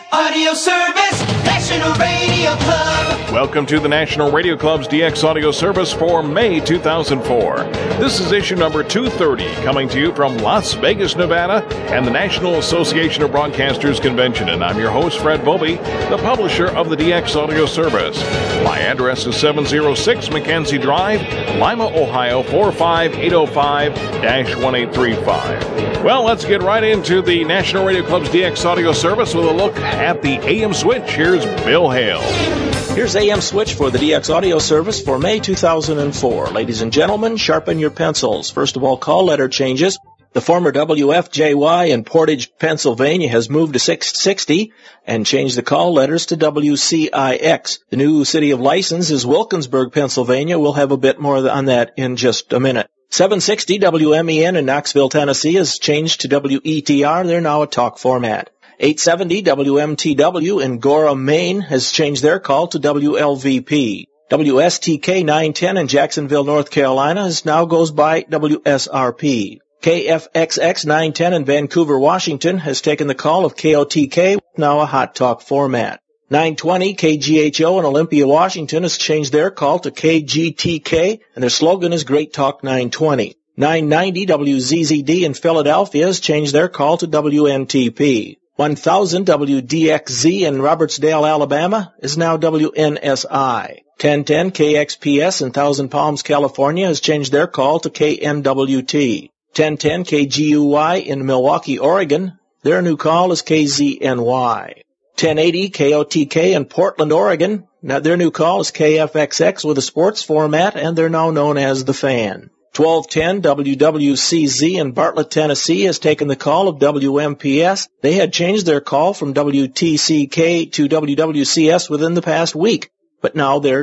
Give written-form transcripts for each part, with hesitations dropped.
Audio Service, National Radio Club. Welcome to the National Radio Club's DX Audio Service for May 2004. This is issue number 230, coming to you from Las Vegas, Nevada, and the National Association of Broadcasters Convention. And I'm your host, Fred Bobie, the publisher of the DX Audio Service. My address is 706 Mackenzie Drive, Lima, Ohio, 45805-1835. Well, let's get right into the National Radio Club's DX Audio Service with a look at the AM Switch. Here's Bill Hale. Here's AM Switch for the DX Audio Service for May 2004. Ladies and gentlemen, sharpen your pencils. First of all, call letter changes. The former WFJY in Portage, Pennsylvania has moved to 660 and changed the call letters to WCIX. The new city of license is Wilkinsburg, Pennsylvania. We'll have a bit more on that in just a minute. 760 WMEN in Knoxville, Tennessee has changed to WETR. They're now a talk format. 870 WMTW in Gorham, Maine has changed their call to WLVP. WSTK 910 in Jacksonville, North Carolina now goes by WSRP. KFXX 910 in Vancouver, Washington has taken the call of KOTK, now a hot talk format. 920 KGHO in Olympia, Washington has changed their call to KGTK, and their slogan is Great Talk 920. 990 WZZD in Philadelphia has changed their call to WNTP. 1000 WDXZ in Robertsdale, Alabama is now WNSI. 1010 KXPS in Thousand Palms, California has changed their call to KNWT. 1010 KGUY in Milwaukee, Oregon, their new call is KZNY. 1080 KOTK in Portland, Oregon, now their new call is KFXX with a sports format, and they're now known as The Fan. 1210 WWCZ in Bartlett, Tennessee has taken the call of WMPS. They had changed their call from WTCK to WWCS within the past week, but now they're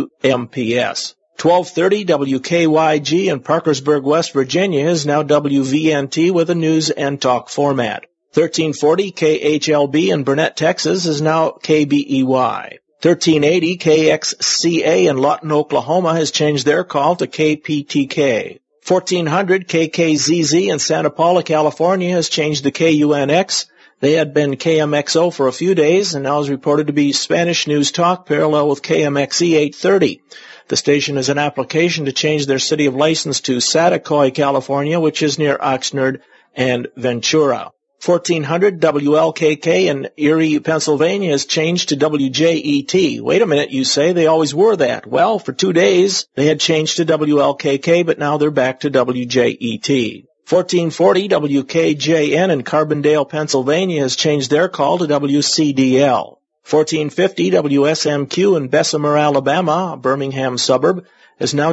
WMPS. 1230 WKYG in Parkersburg, West Virginia is now WVNT with a news and talk format. 1340 KHLB in Burnett, Texas is now KBEY. 1380 KXCA in Lawton, Oklahoma has changed their call to KPTK. 1400 KKZZ in Santa Paula, California has changed to KUNX. They had been KMXO for a few days and now is reported to be Spanish News Talk parallel with KMXE 830. The station is an application to change their city of license to Saticoy, California, which is near Oxnard and Ventura. 1400 WLKK in Erie, Pennsylvania has changed to WJET. Wait a minute, you say, they always were that. Well, for 2 days, they had changed to WLKK, but now they're back to WJET. 1440 WKJN in Carbondale, Pennsylvania has changed their call to WCDL. 1450 WSMQ in Bessemer, Alabama, a Birmingham suburb, is now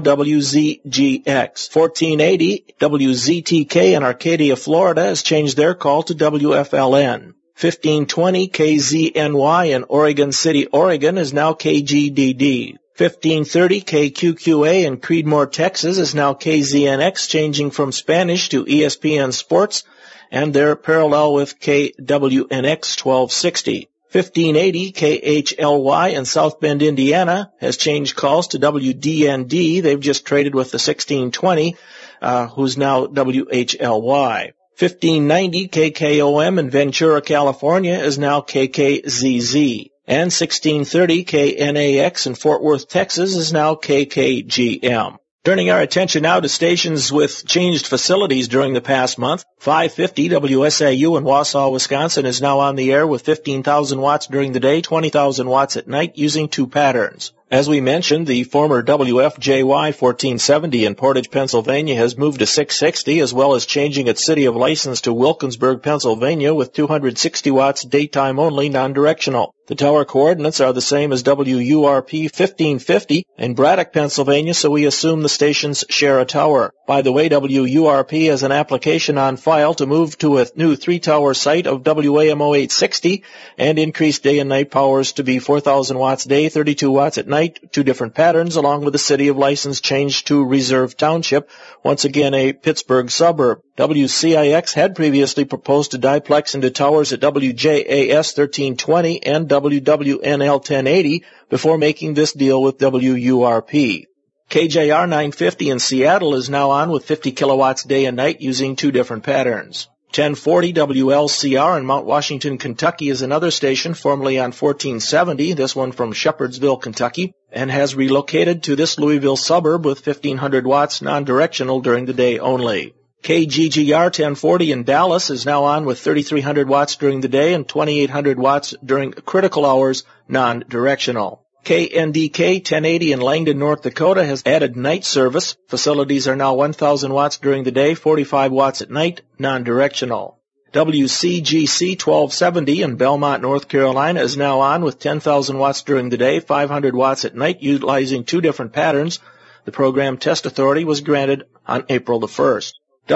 WZGX. 1480 WZTK in Arcadia, Florida has changed their call to WFLN. 1520 KZNY in Oregon City, Oregon is now KGDD. 1530 KQQA in Creedmoor, Texas is now KZNX, changing from Spanish to ESPN Sports, and they're parallel with KWNX 1260. 1580 KHLY in South Bend, Indiana has changed calls to WDND. They've just traded with the 1620, who's now WHLY. 1590 KKOM in Ventura, California is now KKZZ. And 1630 KNAX in Fort Worth, Texas is now KKGM. Turning our attention now to stations with changed facilities during the past month. 550 WSAU in Wausau, Wisconsin is now on the air with 15,000 watts during the day, 20,000 watts at night using two patterns. As we mentioned, the former WFJY 1470 in Portage, Pennsylvania has moved to 660, as well as changing its city of license to Wilkinsburg, Pennsylvania with 260 watts daytime only, non-directional. The tower coordinates are the same as WURP 1550 in Braddock, Pennsylvania, so we assume the stations share a tower. By the way, WURP has an application on file to move to a new 3-tower site of WAMO 860 and increase day and night powers to be 4,000 watts day, 32 watts at night, two different patterns, along with the city of license changed to Reserve Township, once again a Pittsburgh suburb. WCIX had previously proposed to diplex into towers at WJAS 1320 and WWNL 1080 before making this deal with WURP. KJR 950 in Seattle is now on with 50 kilowatts day and night using two different patterns. 1040 WLCR in Mount Washington, Kentucky is another station formerly on 1470, this one from Shepherdsville, Kentucky, and has relocated to this Louisville suburb with 1500 watts non-directional during the day only. KGGR 1040 in Dallas is now on with 3300 watts during the day and 2800 watts during critical hours non-directional. KNDK 1080 in Langdon, North Dakota has added night service. Facilities are now 1000 watts during the day, 45 watts at night, non-directional. WCGC 1270 in Belmont, North Carolina is now on with 10,000 watts during the day, 500 watts at night, utilizing two different patterns. The program test authority was granted on April the 1st.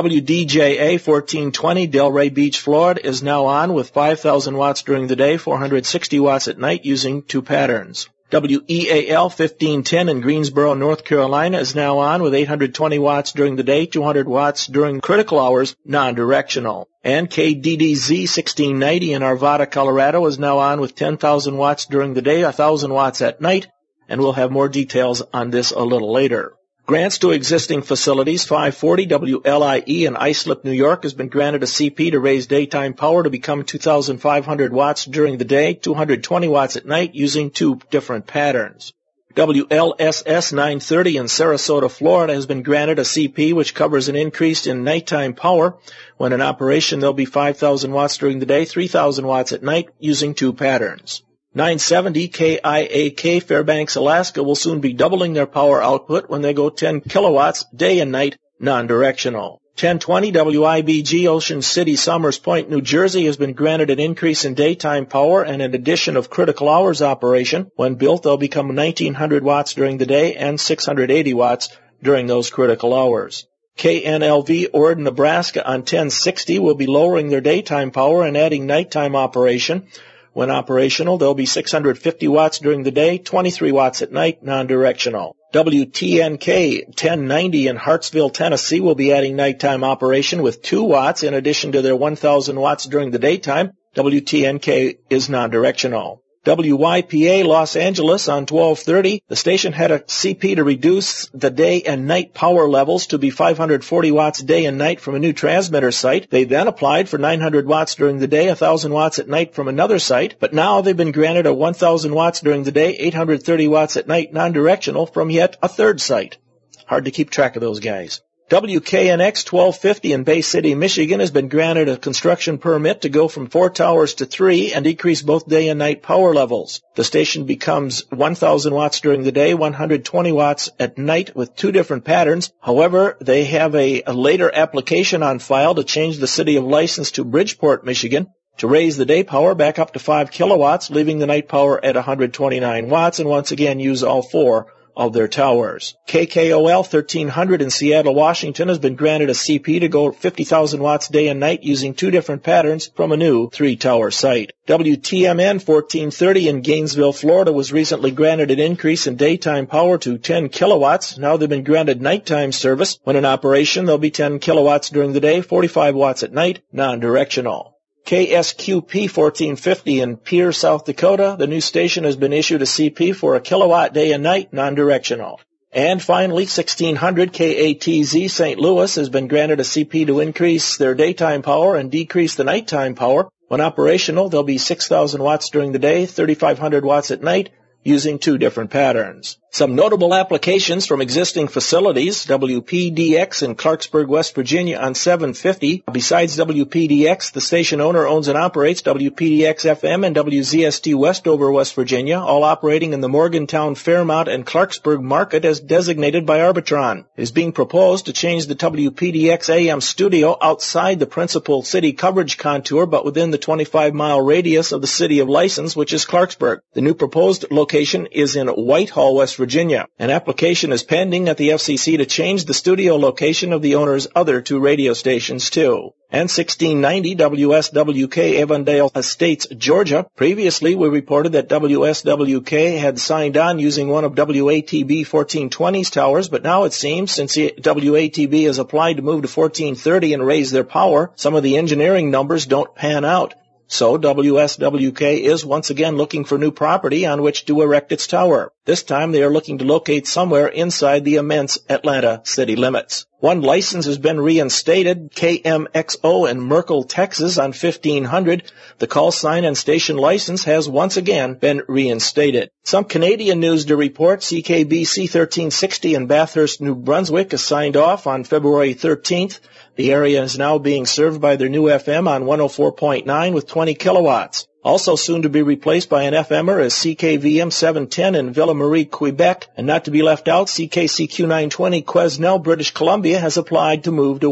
WDJA 1420 Delray Beach, Florida is now on with 5,000 watts during the day, 460 watts at night, using two patterns. WEAL 1510 in Greensboro, North Carolina is now on with 820 watts during the day, 200 watts during critical hours, non-directional. And KDDZ 1690 in Arvada, Colorado is now on with 10,000 watts during the day, 1,000 watts at night, and we'll have more details on this a little later. Grants to existing facilities. 540 WLIE in Islip, New York has been granted a CP to raise daytime power to become 2,500 watts during the day, 220 watts at night, using two different patterns. WLSS 930 in Sarasota, Florida has been granted a CP which covers an increase in nighttime power. When in operation, there'll be 5,000 watts during the day, 3,000 watts at night, using two patterns. 970 KIAK Fairbanks, Alaska will soon be doubling their power output when they go 10 kilowatts day and night, non-directional. 1020 WIBG Ocean City, Somers Point, New Jersey has been granted an increase in daytime power and an addition of critical hours operation. When built, they'll become 1,900 watts during the day and 680 watts during those critical hours. KNLV Ord, Nebraska on 1060 will be lowering their daytime power and adding nighttime operation. When operational, there'll be 650 watts during the day, 23 watts at night, non-directional. WTNK 1090 in Hartsville, Tennessee will be adding nighttime operation with 2 watts in addition to their 1,000 watts during the daytime. WTNK is non-directional. WYPA Los Angeles on 1230, the station had a CP to reduce the day and night power levels to be 540 watts day and night from a new transmitter site. They then applied for 900 watts during the day, 1,000 watts at night from another site, but now they've been granted a 1,000 watts during the day, 830 watts at night non-directional from yet a third site. Hard to keep track of those guys. WKNX 1250 in Bay City, Michigan has been granted a construction permit to go from 4 towers to 3 and decrease both day and night power levels. The station becomes 1,000 watts during the day, 120 watts at night with 2 different patterns. However, they have a later application on file to change the city of license to Bridgeport, Michigan, to raise the day power back up to 5 kilowatts, leaving the night power at 129 watts, and once again use all 4 of their towers. KKOL 1300 in Seattle, Washington has been granted a CP to go 50,000 watts day and night using 2 different patterns from a new 3-tower site. WTMN 1430 in Gainesville, Florida was recently granted an increase in daytime power to 10 kilowatts. Now they've been granted nighttime service. When in operation, they'll be 10 kilowatts during the day, 45 watts at night, non-directional. KSQP 1450 in Pierre, South Dakota, the new station has been issued a CP for a kilowatt day and night, non-directional. And finally, 1600 KATZ St. Louis has been granted a CP to increase their daytime power and decrease the nighttime power. When operational, they'll be 6,000 watts during the day, 3,500 watts at night, using 2 different patterns. Some notable applications from existing facilities. WPDX in Clarksburg, West Virginia on 750. Besides WPDX, the station owner owns and operates WPDX-FM and WZST Westover, West Virginia, all operating in the Morgantown, Fairmount, and Clarksburg market as designated by Arbitron. It is being proposed to change the WPDX-AM studio outside the principal city coverage contour, but within the 25-mile radius of the city of license, which is Clarksburg. The new proposed location is in Whitehall, West Virginia. An application is pending at the FCC to change the studio location of the owner's other 2 radio stations, too. And 1690 WSWK Avondale Estates, Georgia. Previously, we reported that WSWK had signed on using one of WATB 1420's towers, but now it seems, since WATB has applied to move to 1430 and raise their power, some of the engineering numbers don't pan out. So WSWK is once again looking for new property on which to erect its tower. This time they are looking to locate somewhere inside the immense Atlanta city limits. One license has been reinstated, KMXO in Merkel, Texas on 1500. The call sign and station license has once again been reinstated. Some Canadian news to report. CKBC 1360 in Bathurst, New Brunswick is signed off on February 13th. The area is now being served by their new FM on 104.9 with 20 kilowatts. Also soon to be replaced by an FMer is CKVM 710 in Ville Marie, Quebec. And not to be left out, CKCQ 920 Quesnel, British Columbia has applied to move to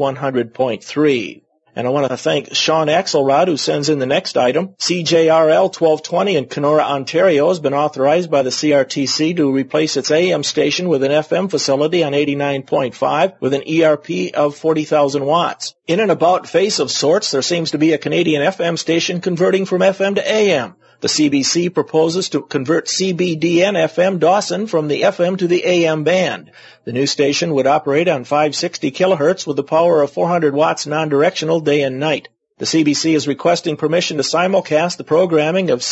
100.3. And I want to thank Sean Axelrod, who sends in the next item. CJRL 1220 in Kenora, Ontario has been authorized by the CRTC to replace its AM station with an FM facility on 89.5 with an ERP of 40,000 watts. In an about-face of sorts, there seems to be a Canadian FM station converting from FM to AM. The CBC proposes to convert CBDN FM Dawson from the FM to the AM band. The new station would operate on 560 kilohertz with the power of 400 watts non-directional day and night. The CBC is requesting permission to simulcast the programming of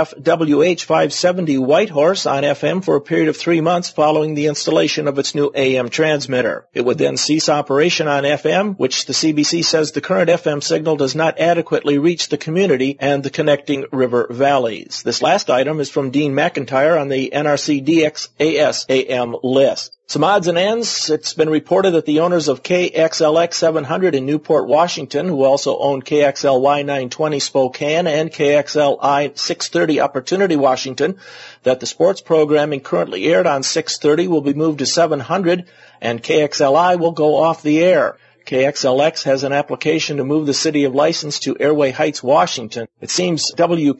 CFWH 570 Whitehorse on FM for a period of 3 months following the installation of its new AM transmitter. It would then cease operation on FM, which the CBC says the current FM signal does not adequately reach the community and the connecting river valleys. This last item is from Dean McIntyre on the NRC DXAS AM list. Some odds and ends. It's been reported that the owners of KXLX 700 in Newport, Washington, who also own KXLY 920 Spokane and KXLI 630 Opportunity, Washington, that the sports programming currently aired on 630 will be moved to 700 and KXLI will go off the air. KXLX has an application to move the city of license to Airway Heights, Washington. It seems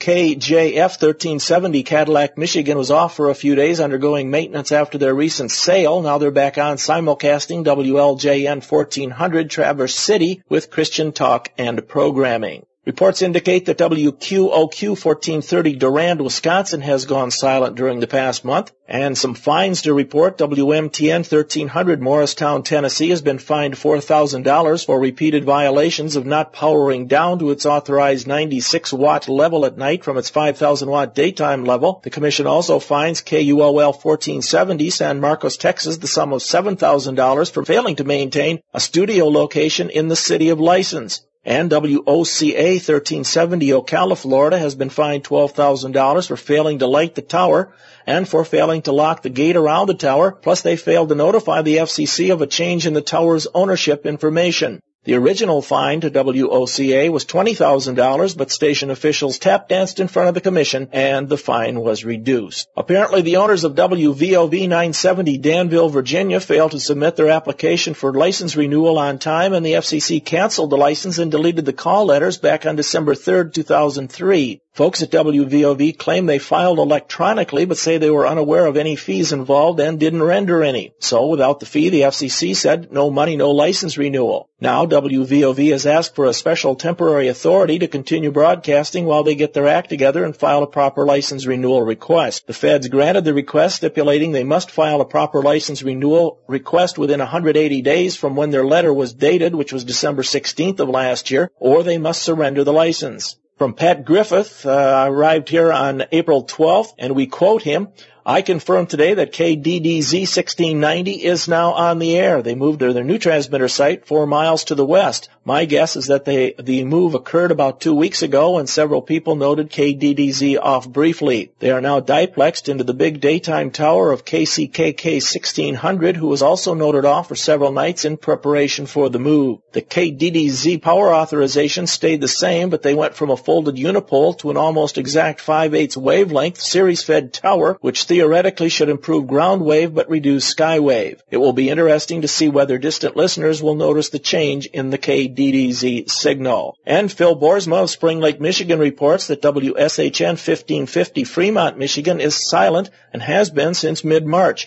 WKJF 1370 Cadillac, Michigan was off for a few days undergoing maintenance after their recent sale. Now they're back on simulcasting WLJN 1400 Traverse City with Christian talk and programming. Reports indicate that WQOQ 1430 Durand, Wisconsin has gone silent during the past month. And some fines to report. WMTN 1300 Morristown, Tennessee has been fined $4,000 for repeated violations of not powering down to its authorized 96-watt level at night from its 5,000-watt daytime level. The commission also fines KUOL 1470 San Marcos, Texas, the sum of $7,000 for failing to maintain a studio location in the city of license. And WOCA 1370 Ocala, Florida has been fined $12,000 for failing to light the tower and for failing to lock the gate around the tower, plus they failed to notify the FCC of a change in the tower's ownership information. The original fine to WOCA was $20,000, but station officials tap danced in front of the commission and the fine was reduced. Apparently the owners of WVOV 970 Danville, Virginia failed to submit their application for license renewal on time, and the FCC canceled the license and deleted the call letters back on December 3rd, 2003. Folks at WVOV claim they filed electronically but say they were unaware of any fees involved and didn't render any. So without the fee, the FCC said no money, no license renewal. Now WVOV has asked for a special temporary authority to continue broadcasting while they get their act together and file a proper license renewal request. The feds granted the request, stipulating they must file a proper license renewal request within 180 days from when their letter was dated, which was December 16th of last year, or they must surrender the license. From Pat Griffith, arrived here on April 12th, and we quote him, "I confirm today that KDDZ 1690 is now on the air. They moved to their new transmitter site 4 miles to the west. My guess is that the move occurred about 2 weeks ago, and several people noted KDDZ off briefly. They are now diplexed into the big daytime tower of KCKK 1600, who was also noted off for several nights in preparation for the move. The KDDZ power authorization stayed the same, but they went from a folded unipole to an almost exact 5/8 wavelength series-fed tower, which theoretically should improve ground wave but reduce sky wave. It will be interesting to see whether distant listeners will notice the change in the KDDZ signal." And Phil Boersma of Spring Lake, Michigan reports that WSHN 1550 Fremont, Michigan is silent and has been since mid-March.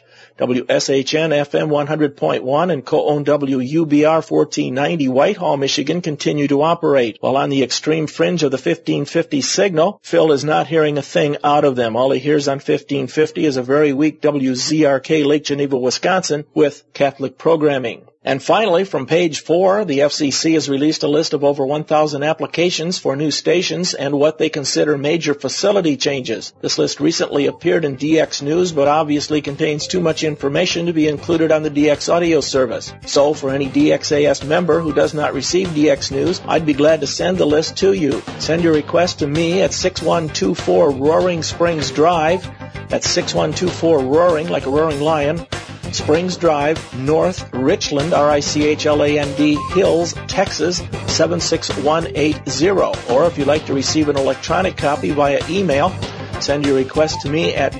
WSHN FM 100.1 and co-owned WUBR 1490 Whitehall, Michigan continue to operate. While on the extreme fringe of the 1550 signal, Phil is not hearing a thing out of them. All he hears on 1550 is a very weak WZRK Lake Geneva, Wisconsin with Catholic programming. And finally, from page 4, the FCC has released a list of over 1,000 applications for new stations and what they consider major facility changes. This list recently appeared in DX News, but obviously contains too much information to be included on the DX audio service. So, for any DXAS member who does not receive DX News, I'd be glad to send the list to you. Send your request to me at 6124 Roaring Springs Drive. That's 6124 Roaring, like a roaring lion, Springs Drive, North Richland, Richland, Hills, Texas, 76180. Or if you'd like to receive an electronic copy via email, send your request to me at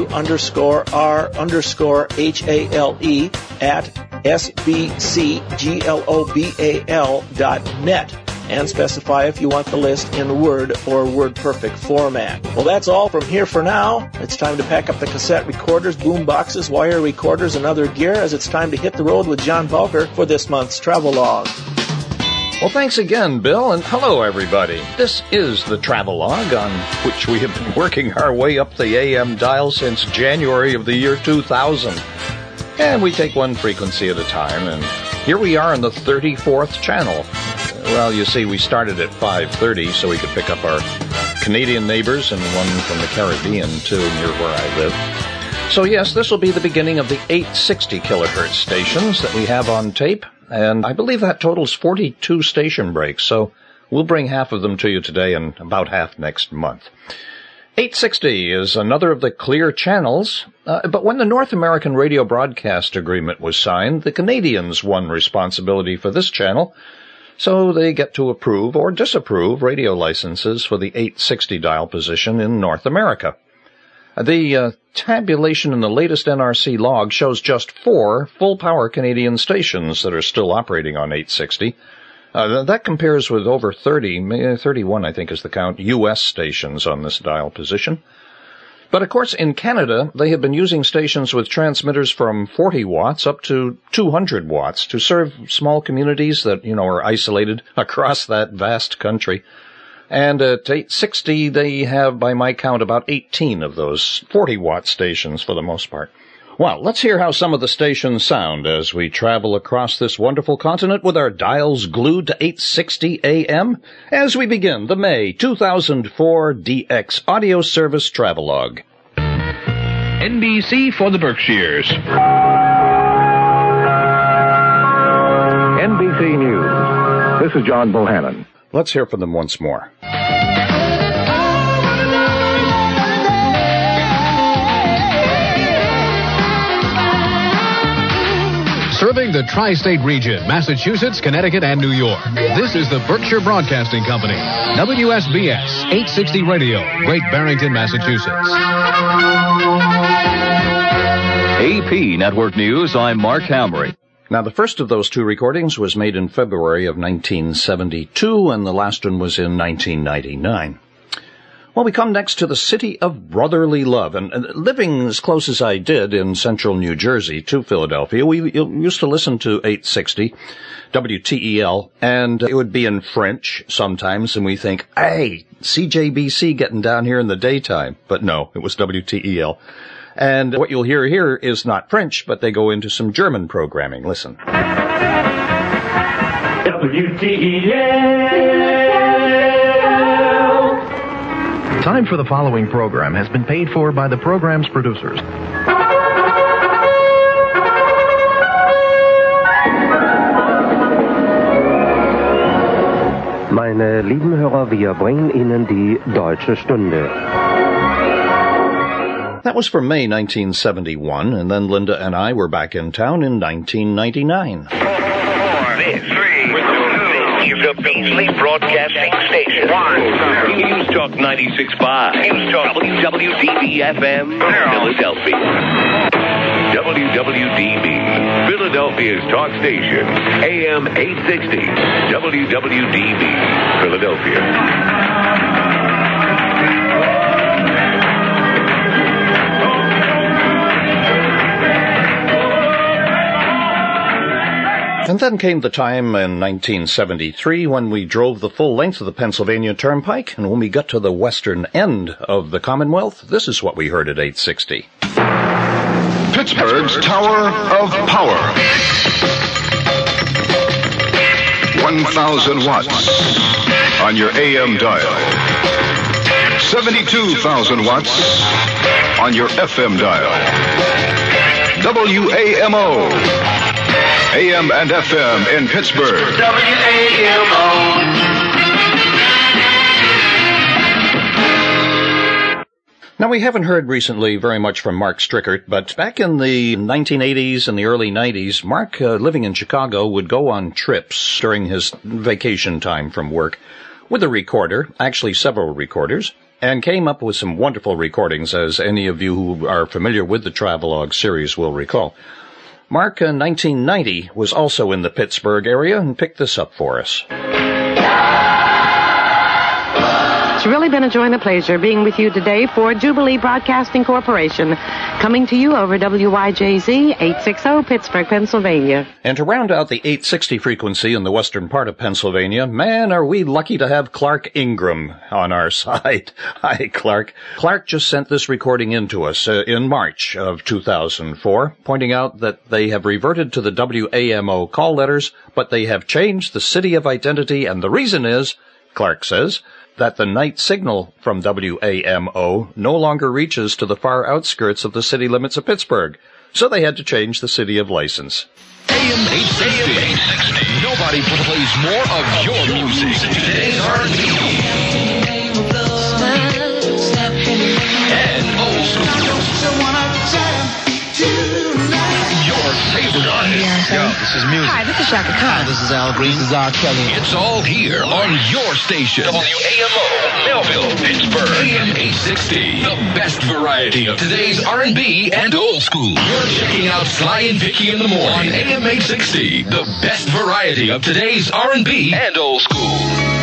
w_r_hale@sbcglobal.net. And specify if you want the list in Word or WordPerfect format. Well, that's all from here for now. It's time to pack up the cassette recorders, boom boxes, wire recorders, and other gear, as it's time to hit the road with John Balker for this month's Travelogue. Well, thanks again, Bill, and hello, everybody. This is the Travelogue, on which we have been working our way up the AM dial since January of the year 2000. And we take one frequency at a time, and here we are on the 34th channel. Well, you see, we started at 5:30 so we could pick up our Canadian neighbors and one from the Caribbean, too, near where I live. So, yes, this will be the beginning of the 860 kilohertz stations that we have on tape, and I believe that totals 42 station breaks, so we'll bring half of them to you today and about half next month. 860 is another of the clear channels, but when the North American Radio Broadcast Agreement was signed, the Canadians won responsibility for this channel, so they get to approve or disapprove radio licenses for the 860 dial position in North America. The tabulation in the latest NRC log shows just 4 full-power Canadian stations that are still operating on 860. That compares with over 31 I think is the count, U.S. stations on this dial position. But, of course, in Canada, they have been using stations with transmitters from 40 watts up to 200 watts to serve small communities that, are isolated across that vast country. And at 860, they have, by my count, about 18 of those 40-watt stations for the most part. Well, let's hear how some of the stations sound as we travel across this wonderful continent with our dials glued to 860 AM as we begin the May 2004 DX Audio Service Travelogue. NBC for the Berkshires. NBC News. This is John Bohannon. Let's hear from them once more. Serving the tri-state region, Massachusetts, Connecticut, and New York. This is the Berkshire Broadcasting Company. WSBS 860 Radio, Great Barrington, Massachusetts. AP Network News, I'm Mark Hamry. Now, the first of those 2 recordings was made in February of 1972, and the last one was in 1999. Well, we come next to the city of brotherly love, and living as close as I did in central New Jersey to Philadelphia, we used to listen to 860 WTEL, and it would be in French sometimes, and we think, hey, CJBC getting down here in the daytime. But no, it was WTEL. And what you'll hear here is not French, but they go into some German programming. Listen. WTEL. Time for the following program has been paid for by the program's producers. Meine lieben Hörer, wir bringen Ihnen die Deutsche Stunde. That was from May 1971, and then Linda and I were back in town in 1999. 4, 3, 2, the Beasley Broadcasting Station. 1. News Talk 96.5. News Talk WWDB-FM, Philadelphia. WWDB, Philadelphia's talk station, AM 860, WWDB, Philadelphia. And then came the time in 1973 when we drove the full length of the Pennsylvania Turnpike, and when we got to the western end of the Commonwealth, this is what we heard at 860. Pittsburgh's Tower of Power. 1,000 watts on your AM dial. 72,000 watts on your FM dial. WAMO. AM and FM in Pittsburgh. WAMO. Now, we haven't heard recently very much from Mark Strickert, but back in the 1980s and the early 90s, Mark, living in Chicago, would go on trips during his vacation time from work with a recorder, actually several recorders, and came up with some wonderful recordings, as any of you who are familiar with the Travelogue series will recall. Mark, in 1990, was also in the Pittsburgh area and picked this up for us. It's really been a joy and a pleasure being with you today for Jubilee Broadcasting Corporation, coming to you over WYJZ 860 Pittsburgh, Pennsylvania. And to round out the 860 frequency in the western part of Pennsylvania, man, are we lucky to have Clark Ingram on our side. Hi, Clark. Clark just sent this recording in to us in March of 2004, pointing out that they have reverted to the WAMO call letters, but they have changed the city of identity, and the reason is, Clark says, that the night signal from WAMO no longer reaches to the far outskirts of the city limits of Pittsburgh, so they had to change the city of license. AM 860. Nobody plays more of your music. Today's R&B. And old school. Your favorite artist. Yo, this is music. Hi, this is Shaka Khan. Hi, this is Al Green. This is R. Kelly. It's all here on your station. WAMO, Melville, Pittsburgh. AM 860. The best variety of today's R&B and old school. You're checking out Sly and Vicky in the morning on AM 860. The best variety of today's R&B and old school.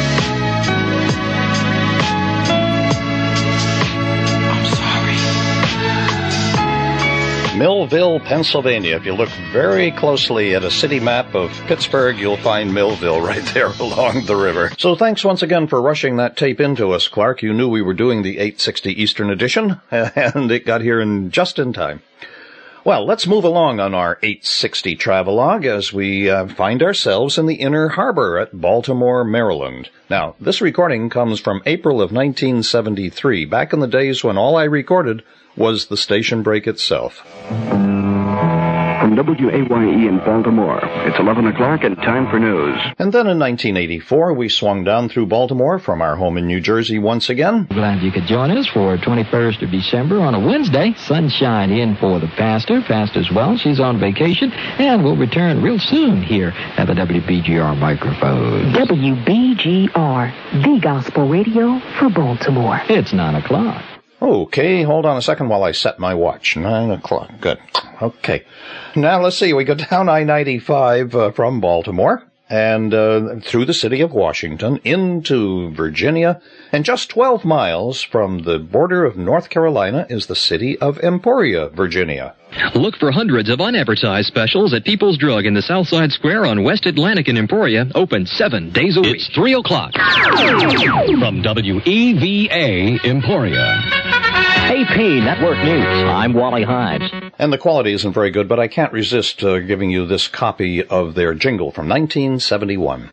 Millville, Pennsylvania. If you look very closely at a city map of Pittsburgh, you'll find Millville right there along the river. So thanks once again for rushing that tape into us, Clark. You knew we were doing the 860 Eastern Edition, and it got here just in time. Well, let's move along on our 860 travelogue as we find ourselves in the Inner Harbor at Baltimore, Maryland. Now, this recording comes from April of 1973, back in the days when all I recorded was the station break itself. From WAYE in Baltimore, it's 11 o'clock and time for news. And then in 1984, we swung down through Baltimore from our home in New Jersey once again. Glad you could join us for 21st of December on a Wednesday. Sunshine in for the pastor. Pastor's well. She's on vacation, and we'll return real soon here at the WBGR microphone. WBGR, the gospel radio for Baltimore. It's 9 o'clock. Okay, hold on a second while I set my watch. 9 o'clock. Good. Okay. Now, let's see. We go down I-95 from Baltimore and through the city of Washington into Virginia. And just 12 miles from the border of North Carolina is the city of Emporia, Virginia. Look for hundreds of unadvertised specials at People's Drug in the Southside Square on West Atlantic in Emporia, open 7 days a week. It's 3 o'clock. From WEVA Emporia. AP Network News. I'm Wally Hides. And the quality isn't very good, but I can't resist giving you this copy of their jingle from 1971.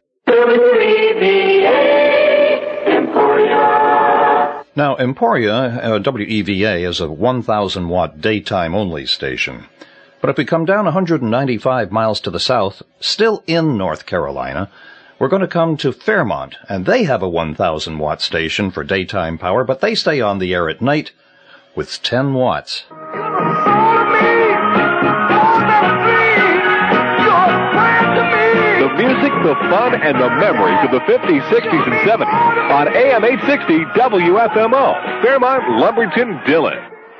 Now, Emporia, WEVA, is a 1,000-watt daytime-only station. But if we come down 195 miles to the south, still in North Carolina, we're going to come to Fairmont, and they have a 1,000-watt station for daytime power, but they stay on the air at night with 10 watts. The music, the fun, and the memories of the 50s, 60s, and 70s on AM 860 WFMO, Fairmont, Lumberton, Dillon.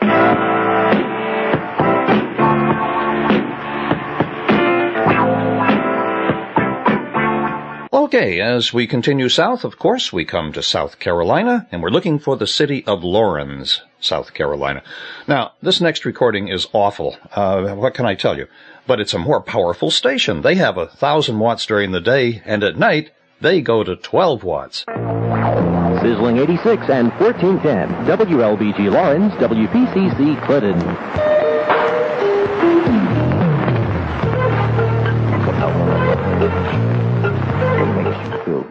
Okay, as we continue south, of course, we come to South Carolina, and we're looking for the city of Laurens, South Carolina. Now, this next recording is awful. What can I tell you? But it's a more powerful station. They have 1,000 watts during the day, and at night, they go to 12 watts. Sizzling 86 and 1410, WLBG Lawrence, WPCC Clinton.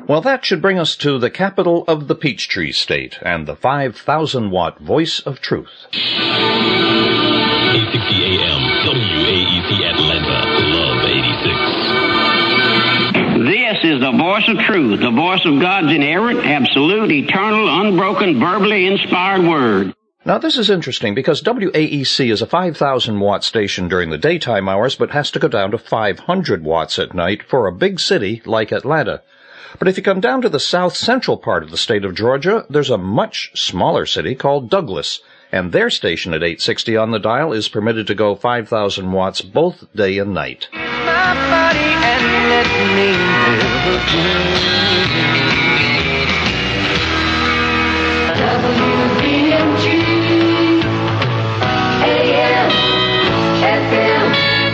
Well, that should bring us to the capital of the Peachtree State and the 5,000-watt voice of truth. 860 AM, WAEC Atlanta, Love 86. This is the voice of truth, the voice of God's inerrant, absolute, eternal, unbroken, verbally inspired word. Now, this is interesting because WAEC is a 5,000-watt station during the daytime hours, but has to go down to 500 watts at night for a big city like Atlanta. But if you come down to the south-central part of the state of Georgia, there's a much smaller city called Douglas, and their station at 860 on the dial is permitted to go 5,000 watts both day and night. My body and let me live WBMG AM FM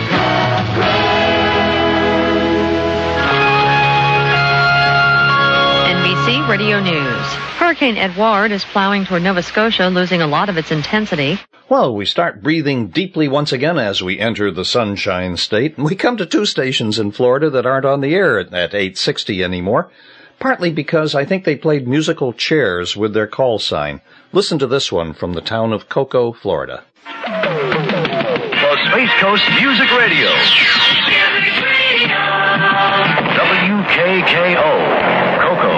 NBC Radio News. Hurricane Edouard is plowing toward Nova Scotia, losing a lot of its intensity. Well, we start breathing deeply once again as we enter the Sunshine State. We come to two stations in Florida that aren't on the air at 860 anymore, partly because I think they played musical chairs with their call sign. Listen to this one from the town of Cocoa, Florida. For Space Coast Music Radio. WKKO, Cocoa.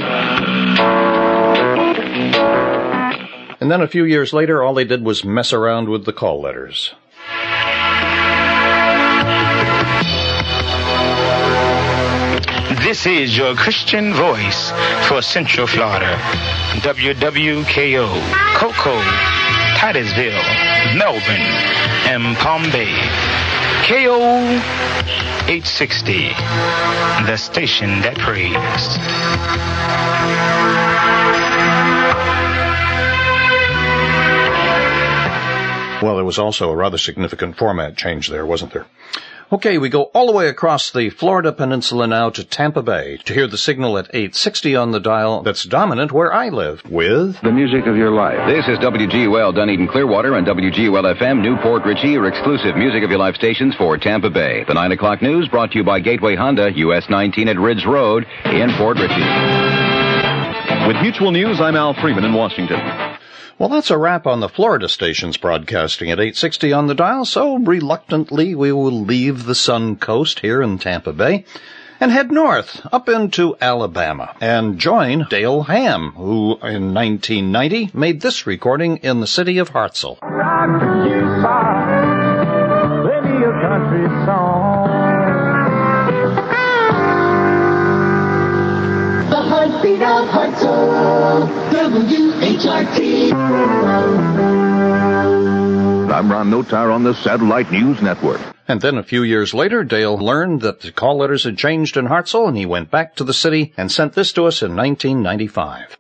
And then a few years later, all they did was mess around with the call letters. This is your Christian voice for Central Florida. WWKO, Cocoa, Titusville, Melbourne, and Palm Bay. KO 860, the station that prays. Well, there was also a rather significant format change there, wasn't there? Okay, we go all the way across the Florida Peninsula now to Tampa Bay to hear the signal at 860 on the dial that's dominant where I live with the music of your life. This is WGUL Dunedin Clearwater and WGUL FM Newport Richie, your exclusive music of your life stations for Tampa Bay. The 9 o'clock news brought to you by Gateway Honda, US 19 at Ridge Road in Port Richey. With Mutual News, I'm Al Freeman in Washington. Well, that's a wrap on the Florida stations broadcasting at 860 on the dial, so reluctantly we will leave the Sun Coast here in Tampa Bay and head north up into Alabama and join Dale Ham, who in 1990 made this recording in the city of Hartselle. Country song. The heartbeat of Hartselle, WHRT. I'm Ron Notar on the Satellite News Network. And then a few years later, Dale learned that the call letters had changed in Hartselle, and he went back to the city and sent this to us in 1995.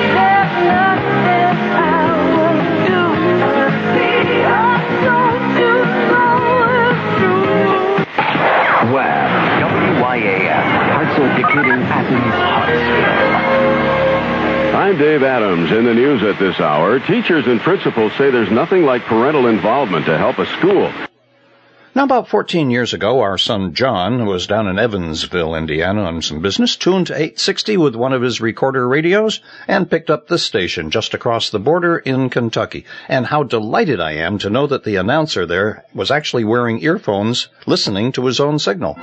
I'm Dave Adams. In the news at this hour, teachers and principals say there's nothing like parental involvement to help a school. Now, about 14 years ago, our son John, who was down in Evansville, Indiana, on some business, tuned to 860 with one of his recorder radios and picked up this station just across the border in Kentucky. And how delighted I am to know that the announcer there was actually wearing earphones listening to his own signal.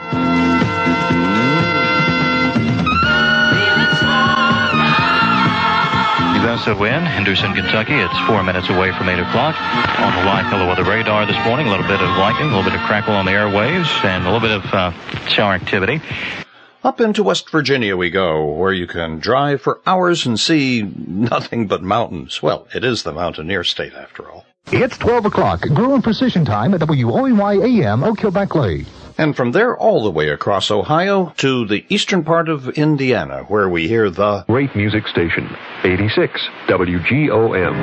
Augusta wind, Henderson, Kentucky. It's 4 minutes away from 8 o'clock. On the Waikoloa weather radar this morning, a little bit of lightning, a little bit of crackle on the airwaves, and a little bit of shower activity. Up into West Virginia we go, where you can drive for hours and see nothing but mountains. Well, it is the mountaineer state, after all. It's 12 o'clock, Growing Precision Time at WOEY AM, Oak Hill Beckley. And from there all the way across Ohio to the eastern part of Indiana, where we hear the Great Music Station, 86 WGOM.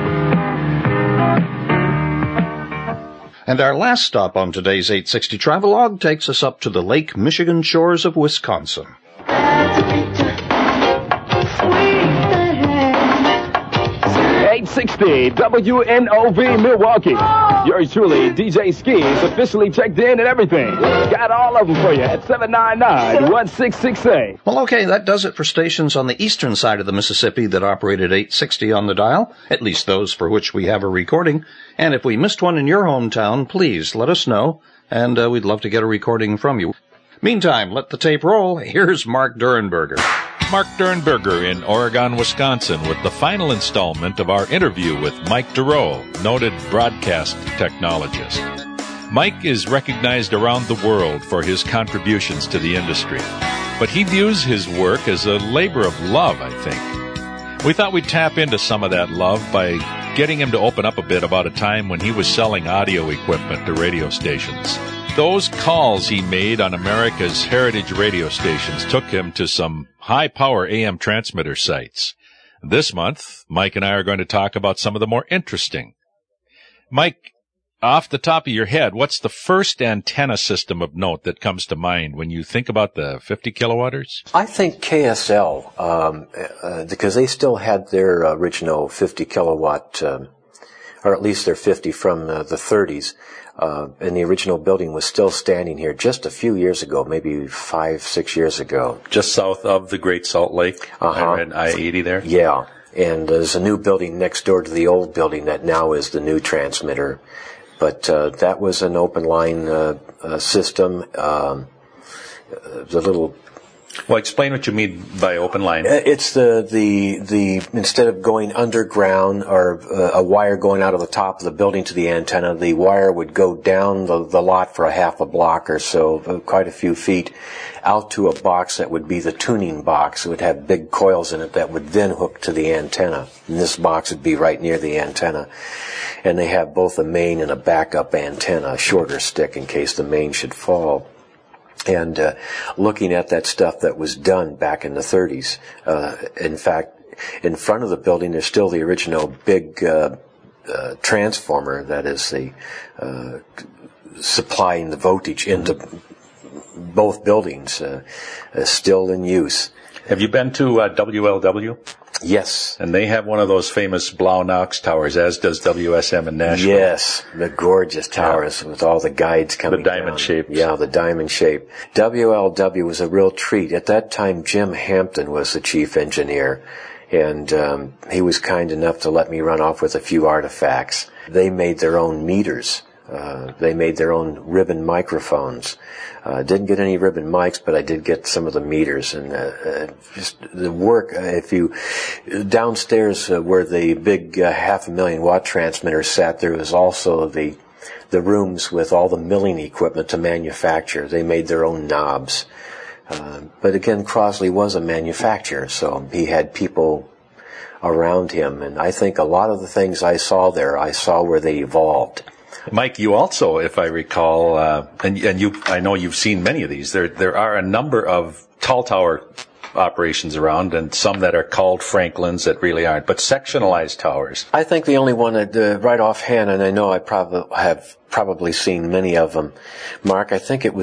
And our last stop on today's 860 Travelogue takes us up to the Lake Michigan shores of Wisconsin. 860 860 WNOV Milwaukee. Yours truly, DJ Ski, is officially checked in and everything. Got all of them for you at 799-1668. Well, okay, that does it for stations on the eastern side of the Mississippi that operate at 860 on the dial, at least those for which we have a recording. And if we missed one in your hometown, please let us know, and we'd love to get a recording from you. Meantime, let the tape roll. Here's Mark Durenberger. Mark Durenberger in Oregon, Wisconsin, with the final installment of our interview with Mike Durow, noted broadcast technologist. Mike is recognized around the world for his contributions to the industry, but he views his work as a labor of love, I think. We thought we'd tap into some of that love by getting him to open up a bit about a time when he was selling audio equipment to radio stations. Those calls he made on America's heritage radio stations took him to some high-power AM transmitter sites. This month, Mike and I are going to talk about some of the more interesting. Mike, off the top of your head, what's the first antenna system of note that comes to mind when you think about the 50 kilowatters? I think KSL, because they still had their original 50 kilowatt, or at least their 50 from the 30s. And the original building was still standing here just a few years ago, maybe 5-6 years ago. Just south of the Great Salt Lake, and I-80 there? Yeah, and there's a new building next door to the old building that now is the new transmitter. But that was an open line system. The little... Well, explain what you mean by open line. It's the instead of going underground or a wire going out of the top of the building to the antenna, the wire would go down the lot for a half a block or so, quite a few feet, out to a box that would be the tuning box. It would have big coils in it that would then hook to the antenna. And this box would be right near the antenna. And they have both a main and a backup antenna, a shorter stick in case the main should fall. And looking at that stuff that was done back in the 30s, in fact, in front of the building there's still the original big transformer that is the supplying the voltage into both buildings, still in use. Have you been to WLW? Yes. And they have one of those famous Blau-Knox towers, as does WSM in Nashville. Yes, the gorgeous towers with all the guides coming down. The diamond shape. Yeah, the diamond shape. WLW was a real treat. At that time, Jim Hampton was the chief engineer, and he was kind enough to let me run off with a few artifacts. They made their own meters. They made their own ribbon microphones. Didn't get any ribbon mics, but I did get some of the meters. And just the work, if you downstairs where the big 500,000 watt transmitter sat, there was also the rooms with all the milling equipment to manufacture. They made their own knobs. But again, Crosley was a manufacturer, so he had people around him. And I think a lot of the things I saw there, I saw where they evolved. Mike, you also, if I recall, and I know you've seen many of these, there are a number of tall tower operations around, and some that are called Franklins that really aren't, but sectionalized towers. I think the only one that, right offhand, and I know I have probably seen many of them, Mark, I think it was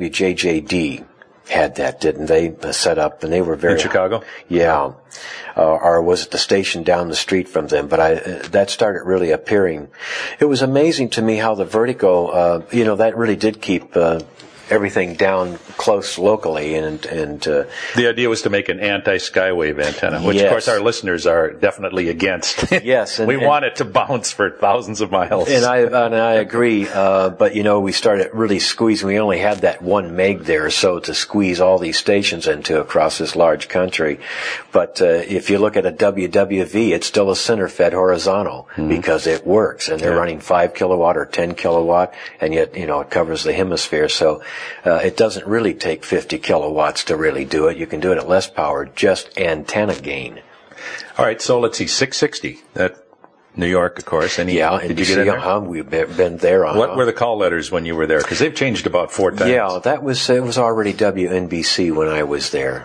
WJJD had that, didn't they, set up, and they were very... In Chicago? Yeah. Or was it the station down the street from them? But that started really appearing. It was amazing to me how the Vertigo, that really did keep everything down close locally, and the idea was to make an anti-skywave antenna, which yes. Of course our listeners are definitely against. Yes, we want it to bounce for thousands of miles. And I agree, but we started really squeezing. We only had that 1 meg there or so to squeeze all these stations into across this large country. But if you look at a WWV, it's still a center-fed horizontal because it works, and they're running 5 kilowatt or 10 kilowatt, and yet it covers the hemisphere. So it doesn't really take 50 kilowatts to really do it. You can do it at less power, just antenna gain. All right, so let's see, 660. That New York, of course. Did you get in there? We've been there. What were the call letters when you were there? Because they've changed about 4 times. Yeah, it was already WNBC when I was there.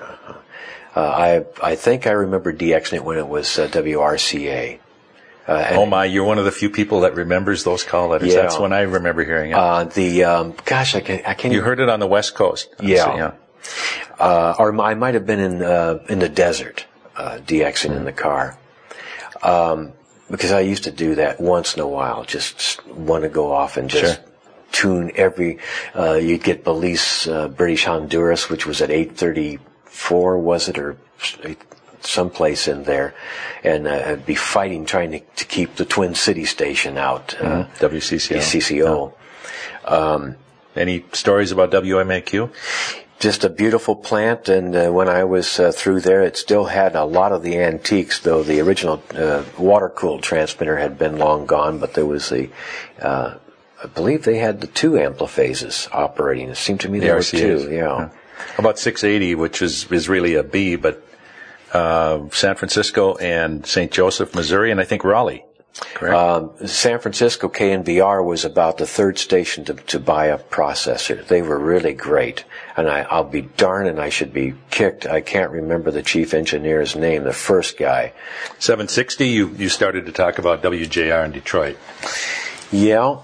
I think I remember DXing it when it was WRCA. Oh my, you're one of the few people that remembers those call letters. Yeah. That's when I remember hearing it. I can't. You heard it on the West Coast. Yeah. Or I might have been in the desert, DXing in the car. because I used to do that once in a while, just want to go off and just tune every, you'd get Belize, British Honduras, which was at 834, was it, or someplace in there, and I'd be fighting trying to keep the Twin City station out, WCCO. Any stories about WMAQ? Just a beautiful plant, and when I was through there, it still had a lot of the antiques, though the original water-cooled transmitter had been long gone, but there was I believe they had the 2 ampliphases operating. It seemed to me there were 2, How about 680, which is really a B, but San Francisco and St. Joseph, Missouri, and I think Raleigh. Correct. San Francisco KNBR was about the 3rd station to buy a processor. They were really great. And I'll be darned, and I should be kicked. I can't remember the chief engineer's name, the first guy. 760, you started to talk about WJR in Detroit. Yeah,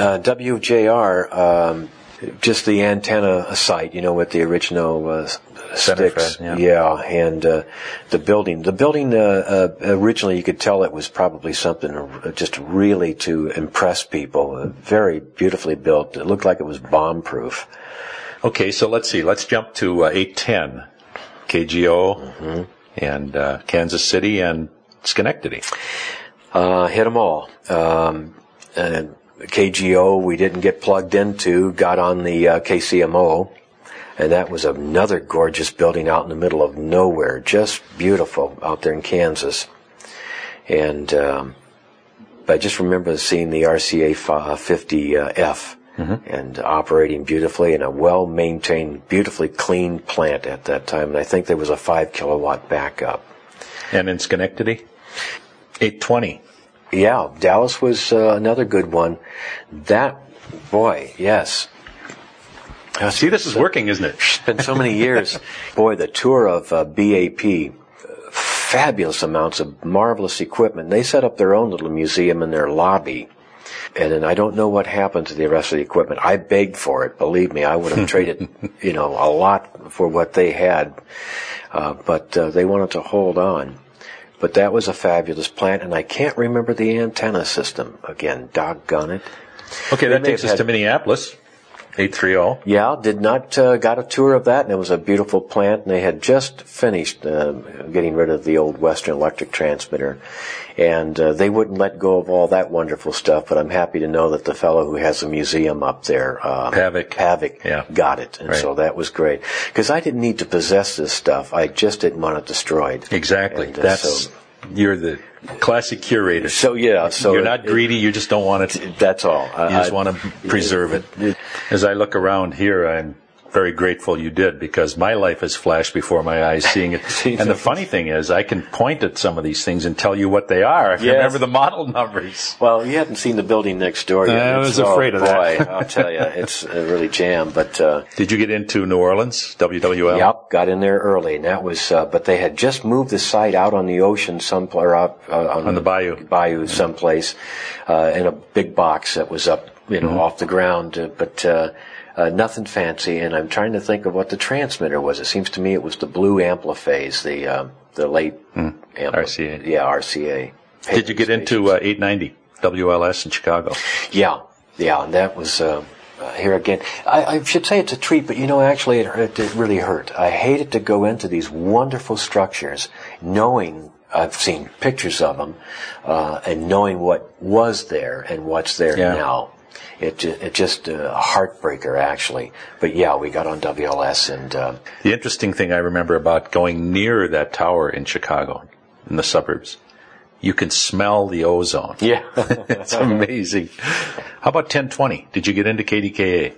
WJR, just the antenna site, with the original sticks. And the building originally you could tell it was probably something just really to impress people. Very beautifully built. It looked like it was bomb-proof. Okay, so let's see. Let's jump to 810, KGO, and Kansas City and Schenectady. Hit them all. KGO we didn't get plugged into, got on the KCMO. And that was another gorgeous building out in the middle of nowhere, just beautiful out there in Kansas. And I just remember seeing the RCA 50F and operating beautifully in a well-maintained, beautifully clean plant at that time. And I think there was a 5-kilowatt backup. And in Schenectady, 820. Yeah, Dallas was another good one. That, boy, yes. See, this is working, isn't it? It's been so many years. Boy, the tour of BAP, fabulous amounts of marvelous equipment. They set up their own little museum in their lobby. And then I don't know what happened to the rest of the equipment. I begged for it. Believe me, I would have traded, a lot for what they had. But they wanted to hold on. But that was a fabulous plant, and I can't remember the antenna system. Again, doggone it. Okay, that takes us to Minneapolis. 830. Yeah, did not, got a tour of that, and it was a beautiful plant, and they had just finished getting rid of the old Western Electric transmitter, and they wouldn't let go of all that wonderful stuff, but I'm happy to know that the fellow who has a museum up there, Pavic, got it, and so that was great. Because I didn't need to possess this stuff, I just didn't want it destroyed. Exactly. And, you're the classic curator. So you're not greedy. You just don't want it. That's all. You just want to preserve it. As I look around here, I'm very grateful you did, because my life has flashed before my eyes seeing it. And the funny thing is, I can point at some of these things and tell you what they are. I remember the model numbers. Well, you hadn't seen the building next door yet. I was afraid of that. Boy, I'll tell you, it's really jammed. But did you get into New Orleans, WWL? Yep, got in there early, and that was. But they had just moved the site out on the ocean, on the bayou someplace, in a big box that was up, off the ground. Nothing fancy, and I'm trying to think of what the transmitter was. It seems to me it was the blue ampliphase, the late RCA. Yeah, RCA. Did you get into 890 WLS in Chicago? Yeah, and that was here again. I should say it's a treat, but actually it really hurt. I hated to go into these wonderful structures, knowing I've seen pictures of them, and knowing what was there and what's there now. It just a heartbreaker, actually. But yeah, we got on WLS, and the interesting thing I remember about going near that tower in Chicago, in the suburbs, you can smell the ozone. Yeah, it's amazing. How about 1020? Did you get into KDKA?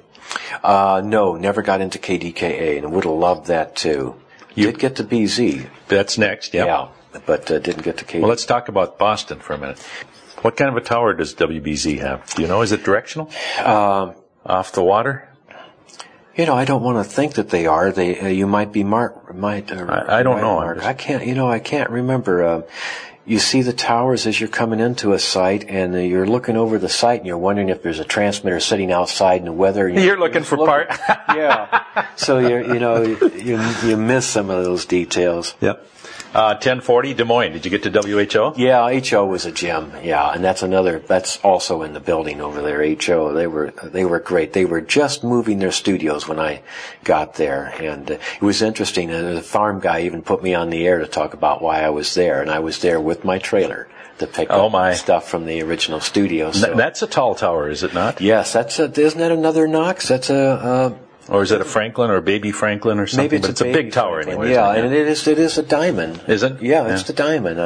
No, never got into KDKA, and would have loved that too. You did get to BZ. That's next. Yeah, but didn't get to KDKA. Well, let's talk about Boston for a minute. What kind of a tower does WBZ have? Do you know? Is it directional? Off the water? I don't want to think that they are. You might be I don't know. I can't remember. You see the towers as you're coming into a site, and you're looking over the site, and you're wondering if there's a transmitter sitting outside in the weather. You're looking for part. Yeah. So you miss some of those details. Yep. 1040 Des Moines. Did you get to WHO? Yeah, HO was a gem. Yeah, and that's also in the building over there. HO, they were great. They were just moving their studios when I got there, and it was interesting. The farm guy even put me on the air to talk about why I was there, and I was there with my trailer to pick up stuff from the original studio. So. That's a tall tower, is it not? Yes, isn't that another Knox? That's or is it a Franklin or a baby Franklin or something? Maybe it's a big tower anyway. Yeah, and it is a diamond. Is it? Yeah, it's the diamond.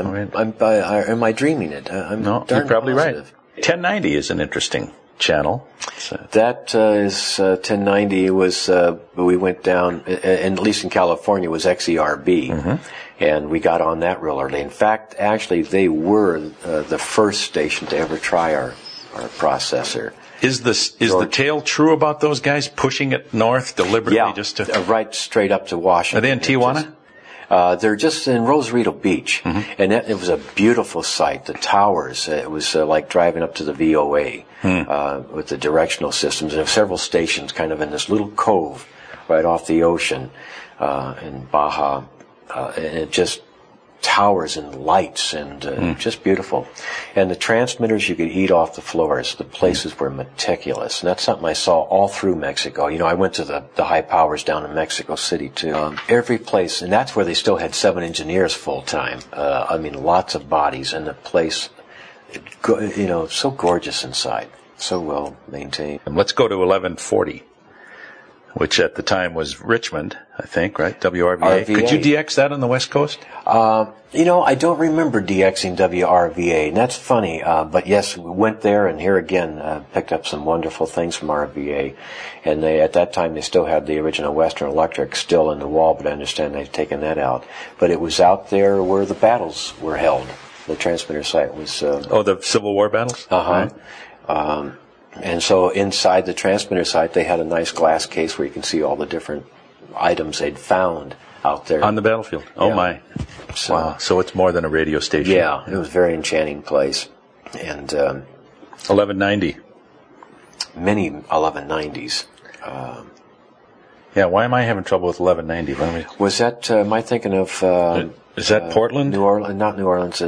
Am I dreaming it? No, you're probably positive. Right. 1090 is an interesting channel. That is 1090 was we went down, and at least in California, was XERB, and we got on that real early. In fact, actually, they were the first station to ever try our processor. Is the tale true about those guys pushing it north deliberately just to right straight up to Washington? Are they in Tijuana? They're just in Rosarito Beach, and it was a beautiful sight. The towers, it was like driving up to the VOA with the directional systems. And several stations kind of in this little cove right off the ocean in Baja, and it just towers and lights and just beautiful. And the transmitters, you could eat off the floors. The places were meticulous. And that's something I saw all through Mexico. You know, I went to the high powers down in Mexico City too. Every place, and that's where they still had 7 engineers full time. I mean, lots of bodies, and the place, you know, so gorgeous inside, so well maintained. And let's go to 1140. Which at the time was Richmond, I think, right? WRVA. Could you DX that on the West Coast? You know, I don't remember DXing WRVA, and that's funny. But yes, we went there, and here again, picked up some wonderful things from RVA. And at that time, they still had the original Western Electric still in the wall, but I understand they've taken that out. But it was out there where the battles were held. The transmitter site was... the Civil War battles? Uh-huh. Right. And so inside the transmitter site, they had a nice glass case where you can see all the different items they'd found out there. On the battlefield. Oh, my. So, wow. So it's more than a radio station. Yeah, it was a very enchanting place. And 1190. Many 1190s. Yeah, why am I having trouble with 1190? Was that, am I thinking of... is that Portland? New Orleans, not New Orleans,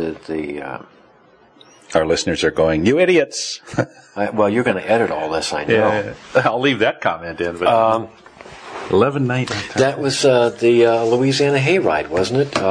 Our listeners are going, you idiots! Well, you're going to edit all this, I know. Yeah. I'll leave that comment in. But 1190. That was the Louisiana Hayride, wasn't it?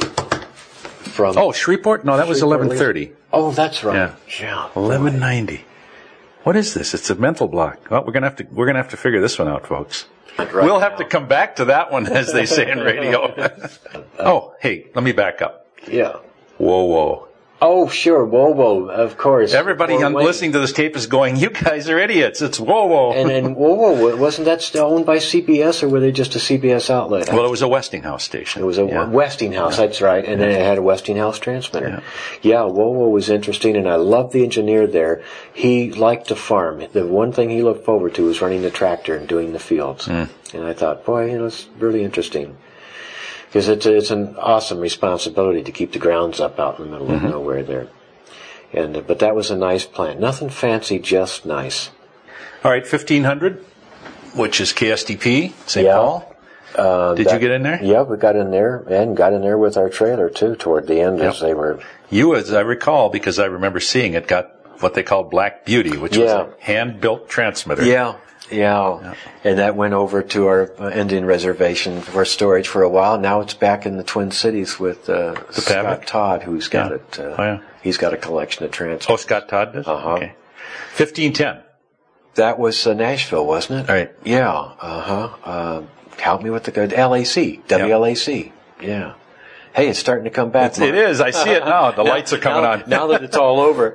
From Shreveport? No, that was 1130. Oh, that's right. Yeah. 1190. What is this? It's a mental block. Well, we're gonna have to figure this one out, folks. We'll have to come back to that one, as they say in radio. Hey, let me back up. Yeah. Whoa. Oh, sure, Whoa, of course. Everybody listening to this tape is going, you guys are idiots. It's Whoa. And Whoa, wasn't that still owned by CBS, or were they just a CBS outlet? Well, it was a Westinghouse station. It was a Westinghouse, that's right, and then it had a Westinghouse transmitter. Yeah, Whoa was interesting, and I loved the engineer there. He liked to farm. The one thing he looked forward to was running the tractor and doing the fields. And I thought, boy, it's really interesting. Because it's an awesome responsibility to keep the grounds up out in the middle of nowhere there. And but that was a nice plant. Nothing fancy, just nice. All right, 1500, which is KSTP, St. Paul. Did you get in there? Yeah, we got in there, and got in there with our trailer, too, toward the end as they were... You, as I recall, because I remember seeing it, got what they called Black Beauty, which was a hand-built transmitter. Yeah, and that went over to our Indian reservation for storage for a while. Now it's back in the Twin Cities with Scott Todd, who's got it. He's got a collection of transmitters. Oh, Scott Todd does? Okay. 1510. That was Nashville, wasn't it? All right. Yeah, help me with the good WLAC. Yeah. Hey, it's starting to come back. It is. I see it now. The lights are coming on. Now that it's all over.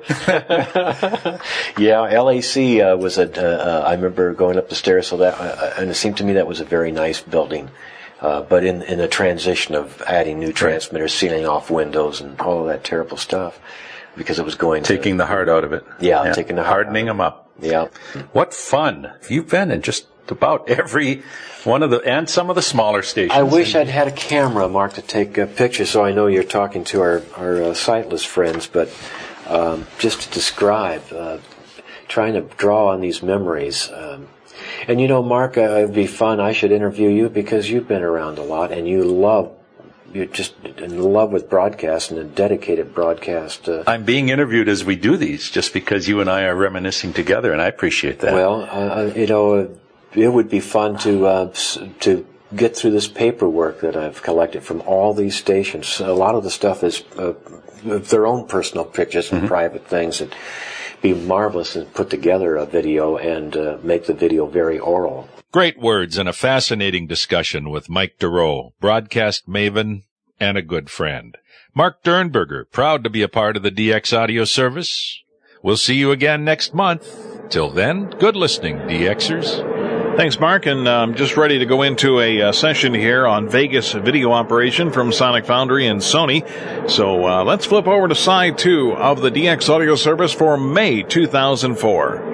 Yeah, LAC was I remember going up the stairs, so that, and it seemed to me that was a very nice building. But in a transition of adding new transmitters, sealing off windows, and all of that terrible stuff, because it was taking the heart out of it. Yeah, taking the heart hardening them up. Yeah. What fun! You've been in just about every one of and some of the smaller stations. I wish I'd had a camera, Mark, to take pictures, so I know you're talking to our sightless friends, but just to describe, trying to draw on these memories. And you know, Mark, it'd be fun. I should interview you because you've been around a lot, and you love you're just in love with broadcast and a dedicated broadcast. I'm being interviewed as we do these, just because you and I are reminiscing together, and I appreciate that. Well, it would be fun to get through this paperwork that I've collected from all these stations. A lot of the stuff is their own personal pictures and private things. It'd be marvelous to put together a video and make the video very oral. Great words and a fascinating discussion with Mike Dorough, broadcast maven and a good friend. Mark Dernberger, proud to be a part of the DX Audio Service. We'll see you again next month. Till then, good listening, DXers. Thanks, Mark, and I'm just ready to go into a session here on Vegas video operation from Sonic Foundry and Sony. So let's flip over to side 2 of the DX Audio Service for May 2004.